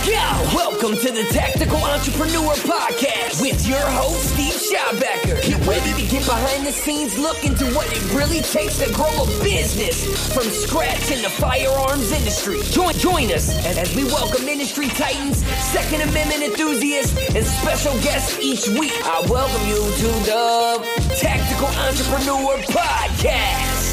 Welcome to the Tactical Entrepreneur Podcast with your host, Steve Schabacker. Get ready to get behind the scenes look into what it really takes to grow a business from scratch in the firearms industry. Join us as we welcome industry titans, Second Amendment enthusiasts, and special guests each week. I welcome you to the Tactical Entrepreneur Podcast.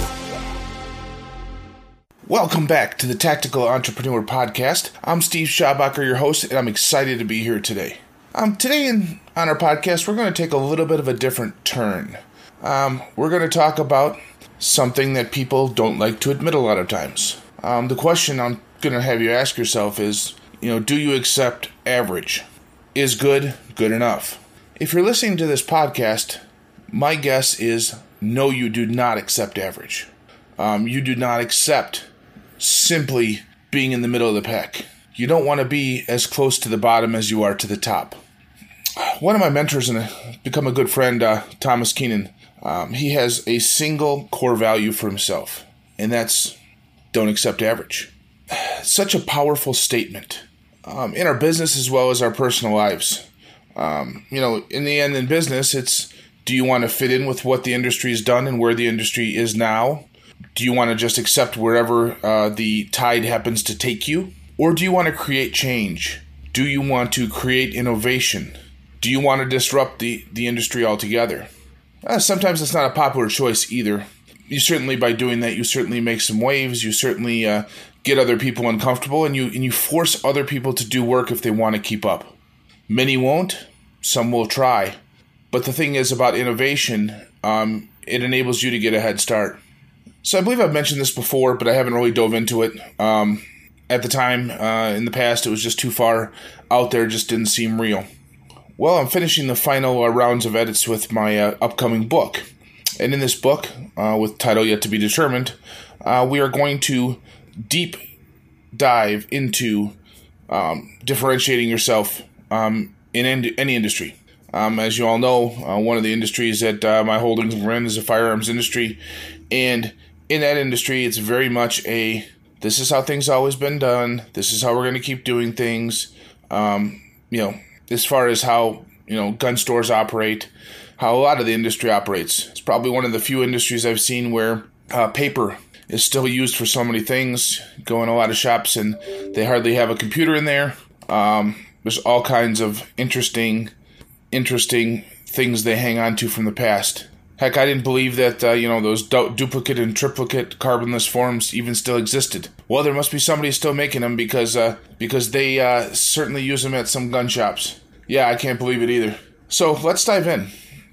Welcome back to the Tactical Entrepreneur Podcast. I'm Steve Schabacker, your host, and I'm excited to be here today. Today on our podcast, we're going to take a little bit of a different turn. We're going to talk about something that people don't like to admit a lot of times. The question I'm going to have you ask yourself is, do you accept average? Is good enough? If you're listening to this podcast, my guess is no, you do not accept average. You do not accept simply being in the middle of the pack. You don't want to be as close to the bottom as you are to the top. One of my mentors and become a good friend, Thomas Keenan, he has a single core value for himself, and that's don't accept average. Such a powerful statement in our business as well as our personal lives. In the end, in business, it's do you want to fit in with what the industry has done and where the industry is now? Do you want to just accept wherever the tide happens to take you? Or do you want to create change? Do you want to create innovation? Do you want to disrupt the industry altogether? Sometimes it's not a popular choice either. You certainly, by doing that, you certainly make some waves. You certainly get other people uncomfortable, and you force other people to do work if they want to keep up. Many won't. Some will try. But the thing is about innovation, it enables you to get a head start. So I believe I've mentioned this before, but I haven't really dove into it. At the time, in the past, it was just too far out there, just didn't seem real. Well, I'm finishing the final rounds of edits with my upcoming book. And in this book, with title yet to be determined, we are going to deep dive into differentiating yourself in any industry. As you all know, one of the industries that my holdings are in is the firearms industry. And in that industry, it's very much this is how things always been done. This is how we're going to keep doing things. As far as how, gun stores operate, how a lot of the industry operates. It's probably one of the few industries I've seen where paper is still used for so many things. Go in a lot of shops and they hardly have a computer in there. There's all kinds of interesting things they hang on to from the past. Heck, I didn't believe that, those duplicate and triplicate carbonless forms even still existed. Well, there must be somebody still making them because they certainly use them at some gun shops. Yeah, I can't believe it either. So let's dive in.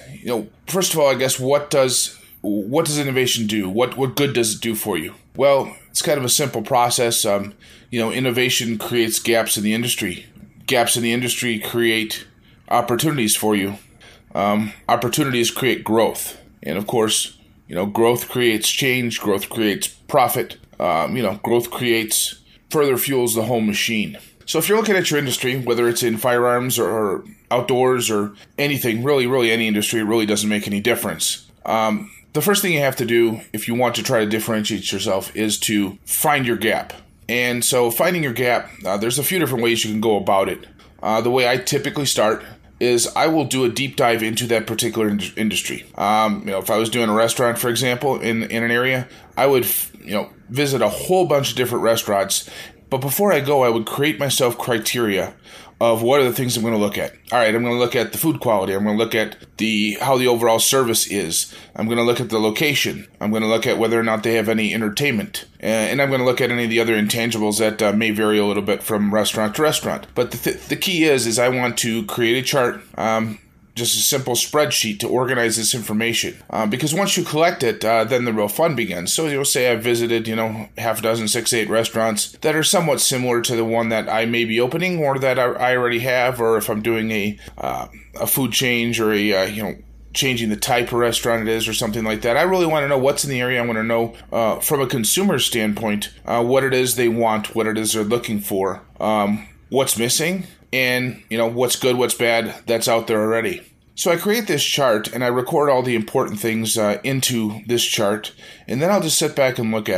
First of all, I guess what does innovation do? What good does it do for you? Well, it's kind of a simple process. Innovation creates gaps in the industry. Gaps in the industry create opportunities for you. Opportunities create growth. And of course, growth creates change, growth creates profit, growth creates further fuels the whole machine. So if you're looking at your industry, whether it's in firearms or outdoors or anything, really any industry, it really doesn't make any difference. The first thing you have to do if you want to try to differentiate yourself is to find your gap. And so finding your gap, there's a few different ways you can go about it. The way I typically start is I will do a deep dive into that particular industry. If I was doing a restaurant, for example, in an area, I would, visit a whole bunch of different restaurants. But before I go, I would create myself criteria of what are the things I'm going to look at. All right, I'm going to look at the food quality. I'm going to look at how the overall service is. I'm going to look at the location. I'm going to look at whether or not they have any entertainment. And I'm going to look at any of the other intangibles that may vary a little bit from restaurant to restaurant. But the key is I want to create a chart, just a simple spreadsheet to organize this information. Because once you collect it, then the real fun begins. So you'll say I've visited, half a dozen, 6, 8 restaurants that are somewhat similar to the one that I may be opening or that I already have, or if I'm doing a food change or changing the type of restaurant it is or something like that. I really want to know what's in the area. I want to know from a consumer standpoint what it is they want, what it is they're looking for, what's missing, and what's good, what's bad, that's out there already. So I create this chart and I record all the important things into this chart, and then I'll just sit back and look at it.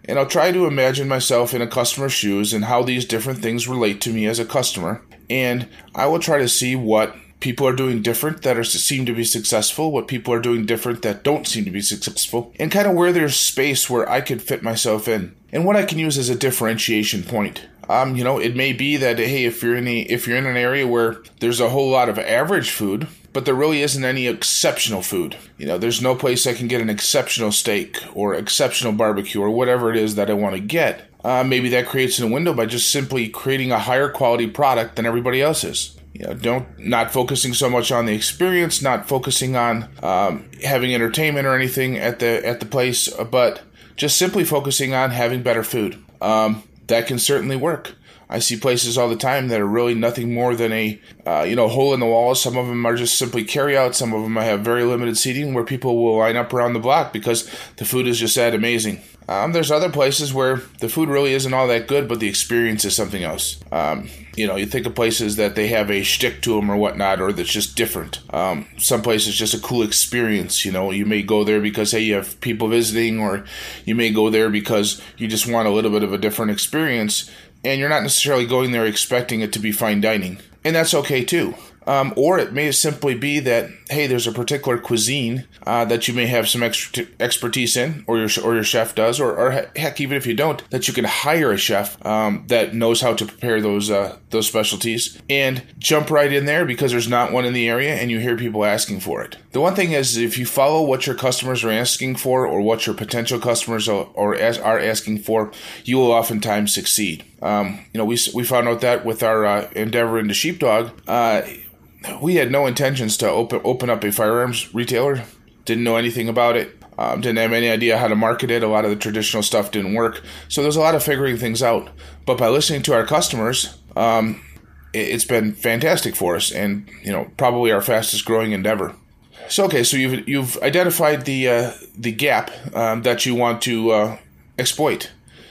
and I'll try to imagine myself in a customer's shoes and how these different things relate to me as a customer. And I will try to see what people are doing different that seem to be successful, what people are doing different that don't seem to be successful, and kind of where there's space where I could fit myself in, and what I can use as a differentiation point. It may be that, hey, if you're in an area where there's a whole lot of average food, but there really isn't any exceptional food. There's no place I can get an exceptional steak or exceptional barbecue or whatever it is that I want to get. Maybe that creates a window by just simply creating a higher quality product than everybody else's. Not focusing so much on the experience, not focusing on having entertainment or anything at the place, but just simply focusing on having better food. That can certainly work. I see places all the time that are really nothing more than a hole in the wall. Some of them are just simply carry out. Some of them have very limited seating where people will line up around the block because the food is just that amazing. There's other places where the food really isn't all that good, but the experience is something else. You think of places that they have a shtick to them or whatnot, or that's just different. Some places just a cool experience. You may go there because, hey, you have people visiting, or you may go there because you just want a little bit of a different experience, and you're not necessarily going there expecting it to be fine dining. And that's okay too. Or it may simply be that, hey, there's a particular cuisine that you may have some expertise in, or your chef does, or heck, even if you don't, that you can hire a chef that knows how to prepare those specialties and jump right in there because there's not one in the area and you hear people asking for it. The one thing is, if you follow what your customers are asking for or what your potential customers are asking for, you will oftentimes succeed. We found out that with our endeavor into Sheepdog. We had no intentions to open up a firearms retailer. Didn't know anything about it. Didn't have any idea how to market it. A lot of the traditional stuff didn't work. So there's a lot of figuring things out. But by listening to our customers, it's been fantastic for us, and probably our fastest growing endeavor. So you've identified the gap that you want to exploit,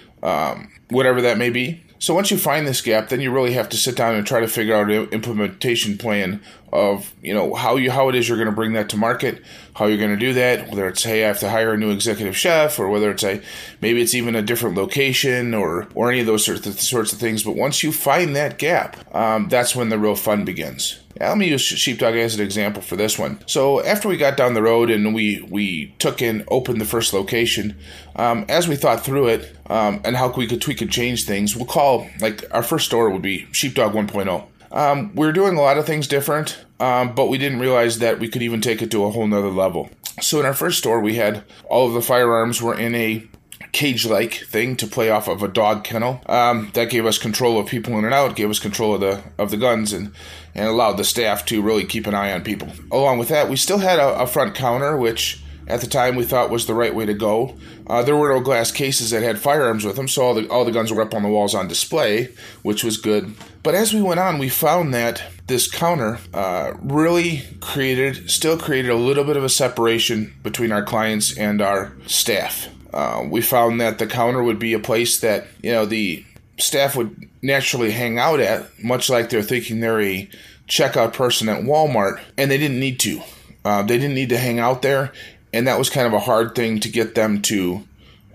whatever that may be. So once you find this gap, then you really have to sit down and try to figure out an implementation plan of, how it is you're going to bring that to market, how you're going to do that, whether it's, hey, I have to hire a new executive chef, or whether it's maybe it's even a different location or any of those sorts of things. But once you find that gap, that's when the real fun begins. Now, let me use Sheepdog as an example for this one. So after we got down the road and we opened the first location, as we thought through it and how we could tweak and change things, we'll call, our first store would be Sheepdog 1.0. We were doing a lot of things different, but we didn't realize that we could even take it to a whole nother level. So in our first store, we had all of the firearms were in a cage-like thing to play off of a dog kennel. That gave us control of people in and out, gave us control of the guns, and allowed the staff to really keep an eye on people. Along with that, we still had a front counter, which at the time we thought was the right way to go. There were no glass cases that had firearms with them, so all the guns were up on the walls on display, which was good. But as we went on, we found that this counter really still created a little bit of a separation between our clients and our staff. We found that the counter would be a place that, the staff would naturally hang out at, much like they're thinking they're a checkout person at Walmart, and they didn't need to. They didn't need to hang out there, and that was kind of a hard thing to get them to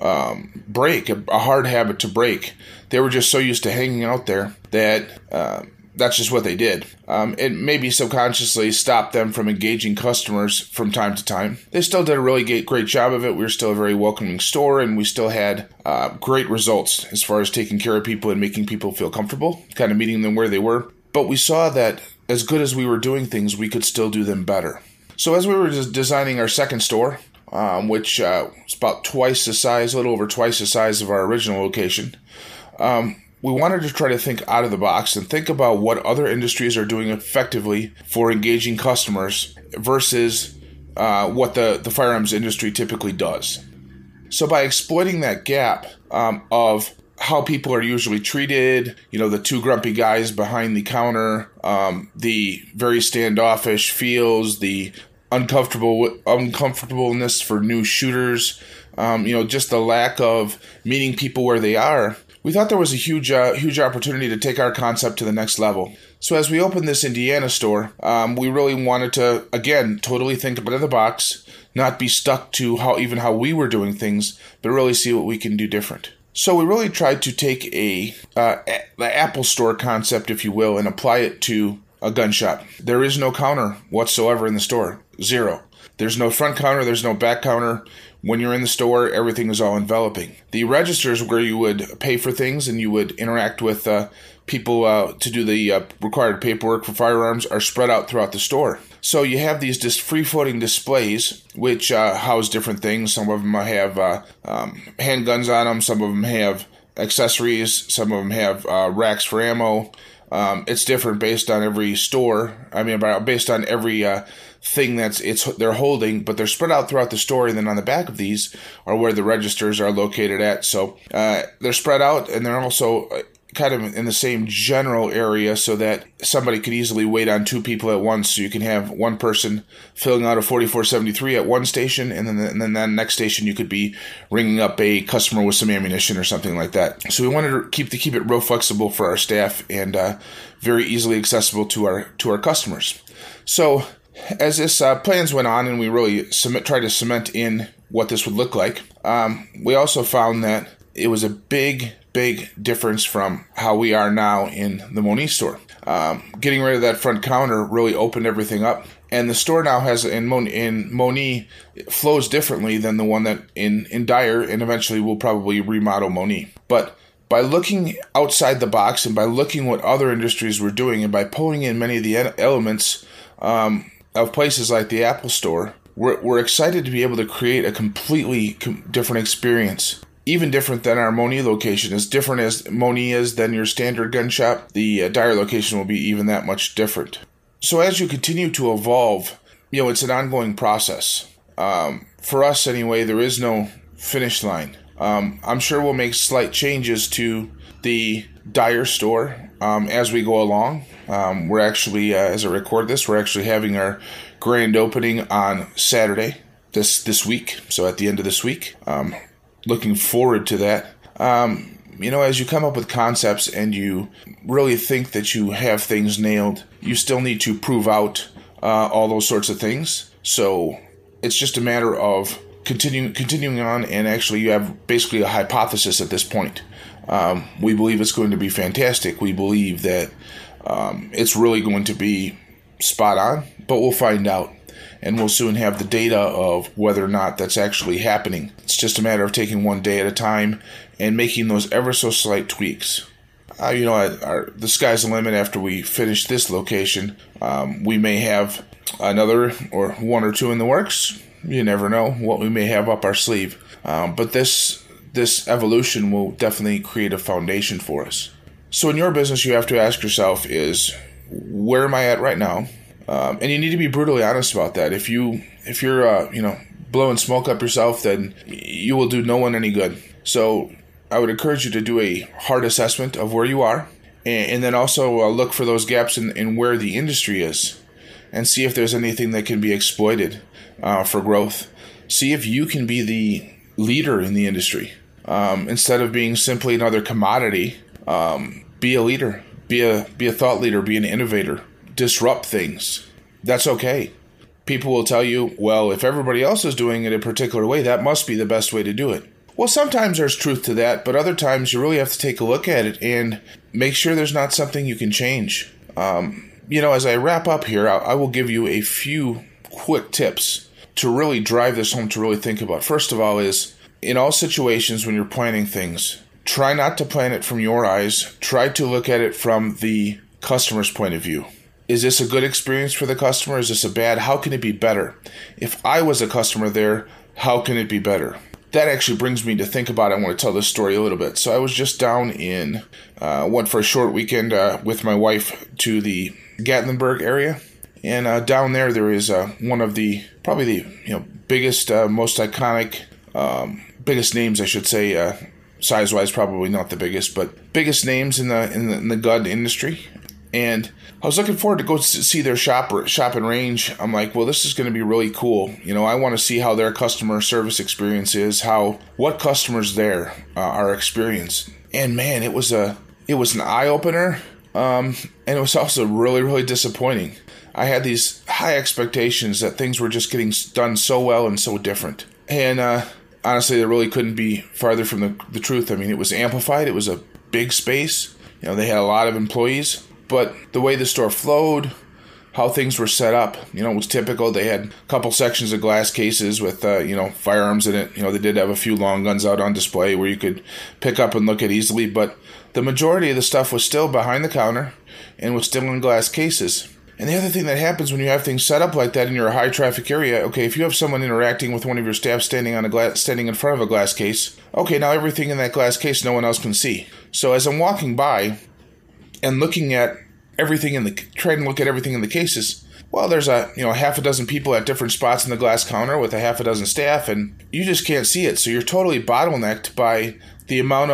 break, a hard habit to break. They were just so used to hanging out there that that's just what they did. It maybe subconsciously stopped them from engaging customers from time to time. They still did a really great job of it. We were still a very welcoming store, and we still had great results as far as taking care of people and making people feel comfortable, kind of meeting them where they were. But we saw that as good as we were doing things, we could still do them better. So as we were designing our second store, which was about twice the size, a little over twice the size of our original location, we wanted to try to think out of the box and think about what other industries are doing effectively for engaging customers versus what the firearms industry typically does. So by exploiting that gap of how people are usually treated, the two grumpy guys behind the counter, the very standoffish feels, the uncomfortableness for new shooters, just the lack of meeting people where they are, we thought there was a huge opportunity to take our concept to the next level. So as we opened this Indiana store, we really wanted to, again, totally think out of the box, not be stuck to how we were doing things, but really see what we can do different. So we really tried to take the Apple Store concept, if you will, and apply it to a gun shop. There is no counter whatsoever in the store. Zero. There's no front counter. There's no back counter. When you're in the store, everything is all enveloping. The registers where you would pay for things and you would interact with people to do the required paperwork for firearms are spread out throughout the store. So you have these just free-floating displays which house different things. Some of them have handguns on them. Some of them have accessories. Some of them have racks for ammo. It's different based on every store. Based on every thing they're holding, but they're spread out throughout the store. And then on the back of these are where the registers are located at. So they're spread out, and they're also kind of in the same general area so that somebody could easily wait on two people at once. So you can have one person filling out a 4473 at one station, and then that next station you could be ringing up a customer with some ammunition or something like that. So we wanted to keep it real flexible for our staff and very easily accessible to our customers. So as this plans went on and we really tried to cement in what this would look like, we also found that it was a big difference from how we are now in the Moni store. Getting rid of that front counter really opened everything up. And the store now has, in Moni, flows differently than the one that in Dyer, and eventually we'll probably remodel Moni. But by looking outside the box and by looking what other industries were doing and by pulling in many of the elements of places like the Apple Store, we're excited to be able to create a completely different experience. Even different than our Moni location. As different as Moni is than your standard gun shop, the Dyer location will be even that much different. So as you continue to evolve, it's an ongoing process. For us anyway, there is no finish line. I'm sure we'll make slight changes to the Dyer store as we go along. We're actually, as I record this, we're actually having our grand opening on Saturday this week. So at the end of this week. Looking forward to that. As you come up with concepts and you really think that you have things nailed, you still need to prove out all those sorts of things. So it's just a matter of continuing on, and actually you have basically a hypothesis at this point. We believe it's going to be fantastic. We believe that it's really going to be spot on, but we'll find out. And we'll soon have the data of whether or not that's actually happening. It's just a matter of taking one day at a time and making those ever so slight tweaks. The sky's the limit after we finish this location. We may have another or one or two in the works. You never know what we may have up our sleeve. But this evolution will definitely create a foundation for us. So in your business, you have to ask yourself is, where am I at right now? And you need to be brutally honest about that. If you're blowing smoke up yourself, then you will do no one any good. So I would encourage you to do a hard assessment of where you are, and then also look for those gaps in where the industry is, and see if there's anything that can be exploited for growth. See if you can be the leader in the industry instead of being simply another commodity. Be a leader. Be a thought leader. Be an innovator. Disrupt things. That's okay. People will tell you, well, if everybody else is doing it a particular way, that must be the best way to do it. Well, sometimes there's truth to that, but other times you really have to take a look at it and make sure there's not something you can change. As I wrap up here, I will give you a few quick tips to really drive this home, to really think about. First of all is, in all situations when you're planning things, try not to plan it from your eyes. Try to look at it from the customer's point of view. Is this a good experience for the customer? Is this a bad? How can it be better? If I was a customer there, how can it be better? That actually brings me to think about, I want to tell this story a little bit. So I was just down went for a short weekend with my wife to the Gatlinburg area. And down there is one of probably the biggest, most iconic, biggest names, I should say, size-wise probably not the biggest, but biggest names in the gun industry. And I was looking forward to go see their shop and range. I'm like, well, this is going to be really cool. I want to see how their customer service experience is, what customers there are experienced. And man, it was an eye opener, and it was also really, really disappointing. I had these high expectations that things were just getting done so well and so different. And I honestly, it really couldn't be farther from the truth. I mean, it was amplified. It was a big space. They had a lot of employees, but the way the store flowed, how things were set up, was typical. They had a couple sections of glass cases with, firearms in it. They did have a few long guns out on display where you could pick up and look at easily, but the majority of the stuff was still behind the counter and was still in glass cases. And the other thing that happens when you have things set up like that in your high traffic area, okay, if you have someone interacting with one of your staff standing in front of a glass case, okay, now everything in that glass case no one else can see. So as I'm walking by and looking at everything trying to look at everything in the cases, well, there's half a dozen people at different spots in the glass counter with a half a dozen staff, and you just can't see it. So you're totally bottlenecked by the amount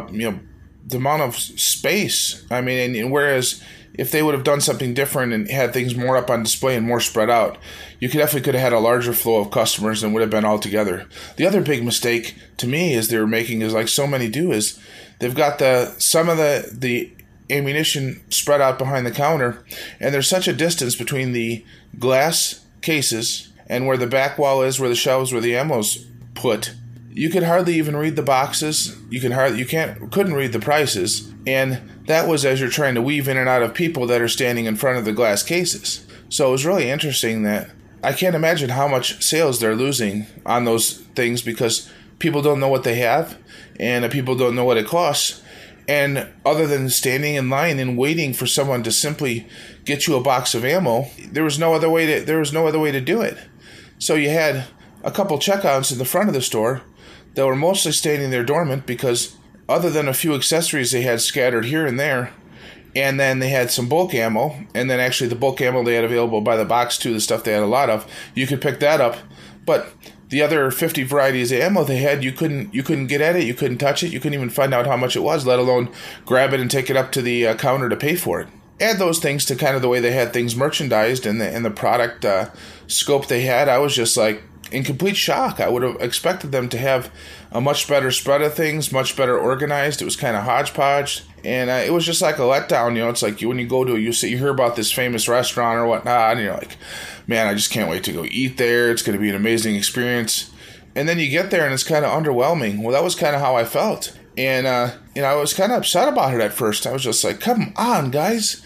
of space. I mean, and whereas if they would have done something different and had things more up on display and more spread out, you could have had a larger flow of customers and would have been all together. The other big mistake to me is they're making is like so many do is they've got some of the ammunition spread out behind the counter, and there's such a distance between the glass cases and where the back wall is, where the shelves where the ammo's put. You could hardly even read the boxes. Couldn't read the prices, and that was as you're trying to weave in and out of people that are standing in front of the glass cases. So it was really interesting that I can't imagine how much sales they're losing on those things because people don't know what they have, and people don't know what it costs. And other than standing in line and waiting for someone to simply get you a box of ammo, there was no other way to do it. So you had a couple checkouts in the front of the store that were mostly standing there dormant because other than a few accessories they had scattered here and there, and then they had some bulk ammo, and then actually the bulk ammo they had available by the box too, the stuff they had a lot of, you could pick that up. But the other 50 varieties of ammo they had, you couldn't get at it, you couldn't touch it, you couldn't even find out how much it was, let alone grab it and take it up to the counter to pay for it. Add those things to kind of the way they had things merchandised and the product scope they had, I was just like in complete shock. I would have expected them to have a much better spread of things, much better organized. It was kind of hodgepodge, and it was just like a letdown. It's like when you go to you hear about this famous restaurant or whatnot, and you're like, man, I just can't wait to go eat there. It's going to be an amazing experience. And then you get there and it's kind of underwhelming. Well, that was kind of how I felt. And, I was kind of upset about it at first. I was just like, come on, guys.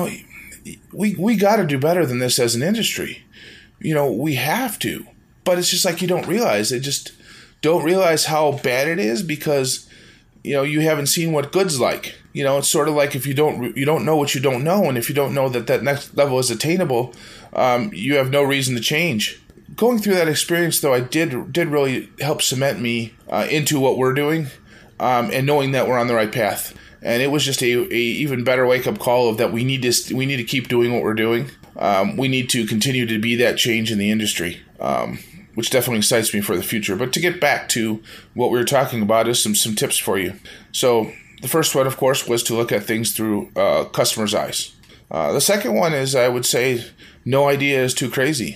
We got to do better than this as an industry. We have to. But it's just like you don't realize. They just don't realize how bad it is because, you haven't seen what good's like. It's sort of like if you don't know what you don't know. And if you don't know that next level is attainable, you have no reason to change. Going through that experience, though, I did really help cement me into what we're doing and knowing that we're on the right path. And it was just a even better wake-up call of that we need to keep doing what we're doing. We need to continue to be that change in the industry, which definitely excites me for the future. But to get back to what we were talking about is some tips for you. So the first one, of course, was to look at things through customers' eyes. The second one is, I would say, no idea is too crazy.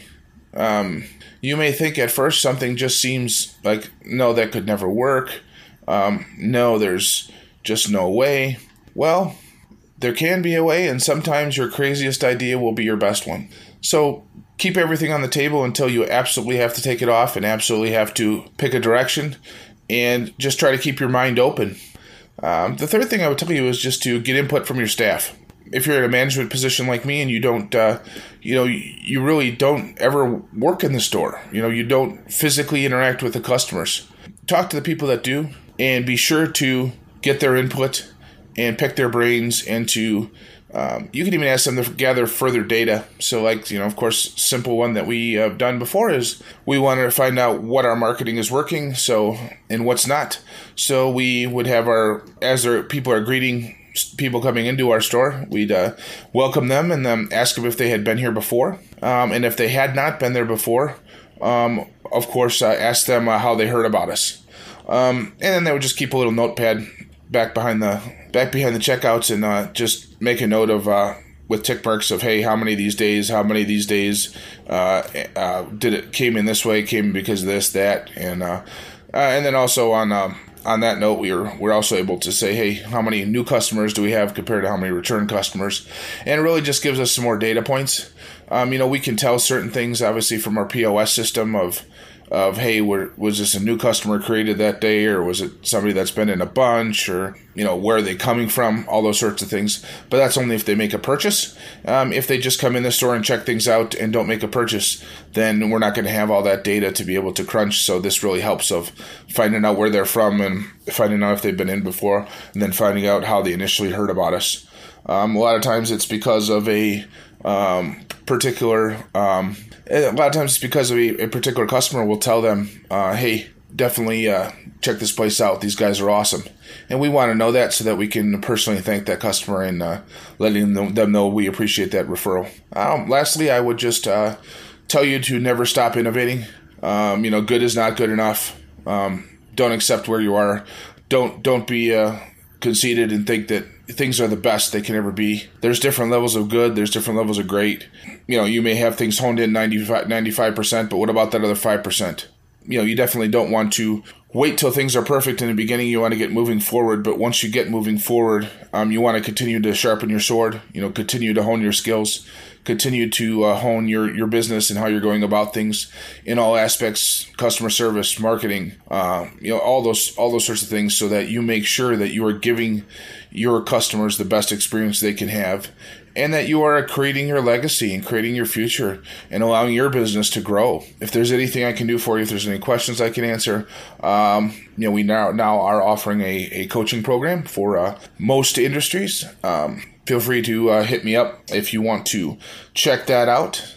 You may think at first something just seems like, no, that could never work. No, there's just no way. Well, there can be a way, and sometimes your craziest idea will be your best one. So keep everything on the table until you absolutely have to take it off and absolutely have to pick a direction, and just try to keep your mind open. The third thing I would tell you is just to get input from your staff. If you're in a management position like me and you don't, you really don't ever work in the store, you don't physically interact with the customers, talk to the people that do and be sure to get their input and pick their brains and to, you can even ask them to gather further data. So like, of course, simple one that we have done before is we wanted to find out what our marketing is working and what's not. So we would have people are greeting people coming into our store, we'd welcome them and then ask them if they had been here before. And if they had not been there before, of course, ask them how they heard about us. And then they would just keep a little notepad back behind the checkouts and just make a note of with tick marks of, hey, how many of these days did it came in this way, came because of this, that, and then also on that note, we're also able to say, hey, how many new customers do we have compared to how many return customers? And it really just gives us some more data points. We can tell certain things, obviously, from our POS system of of, hey, was this a new customer created that day, or was it somebody that's been in a bunch, or, where are they coming from, all those sorts of things. But that's only if they make a purchase. If they just come in the store and check things out and don't make a purchase, then we're not going to have all that data to be able to crunch. So this really helps of finding out where they're from and finding out if they've been in before, and then finding out how they initially heard about us. A lot of times it's because of a particular customer will tell them, hey, definitely check this place out. These guys are awesome. And we want to know that so that we can personally thank that customer and letting them know we appreciate that referral. Lastly, I would just tell you to never stop innovating. Good is not good enough. Don't accept where you are. Don't be conceited and think that things are the best they can ever be. There's different levels of good. There's different levels of great. You may have things honed in 95%, but what about that other 5%? You definitely don't want to wait till things are perfect in the beginning. You want to get moving forward, but once you get moving forward, you want to continue to sharpen your sword, continue to hone your skills, continue to hone your business and how you're going about things in all aspects, customer service, marketing, all those sorts of things, so that you make sure that you are giving your customers the best experience they can have, and that you are creating your legacy and creating your future and allowing your business to grow. If there's anything I can do for you, if there's any questions I can answer, we now are offering a coaching program for most industries. Feel free to hit me up if you want to check that out.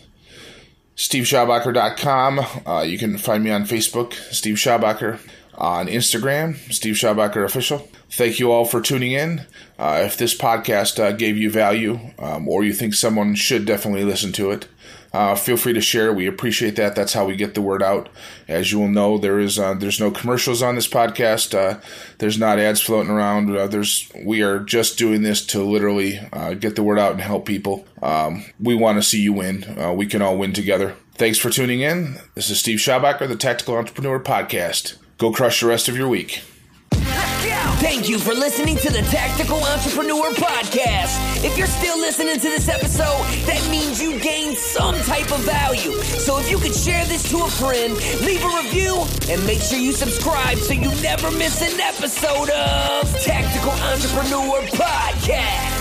SteveSchabacher.com. You can find me on Facebook, Steve Schabacher. On Instagram, Steve Schabacher Official. Thank you all for tuning in. If this podcast gave you value, or you think someone should definitely listen to it, feel free to share. We appreciate that. That's how we get the word out. As you will know, there's no commercials on this podcast. There's not ads floating around. We are just doing this to literally get the word out and help people. We want to see you win. We can all win together. Thanks for tuning in. This is Steve Schabacher, the Tactical Entrepreneur Podcast. Go crush the rest of your week. Thank you for listening to the Tactical Entrepreneur Podcast. If you're still listening to this episode, that means you gained some type of value. So if you could share this to a friend, leave a review, and make sure you subscribe so you never miss an episode of Tactical Entrepreneur Podcast.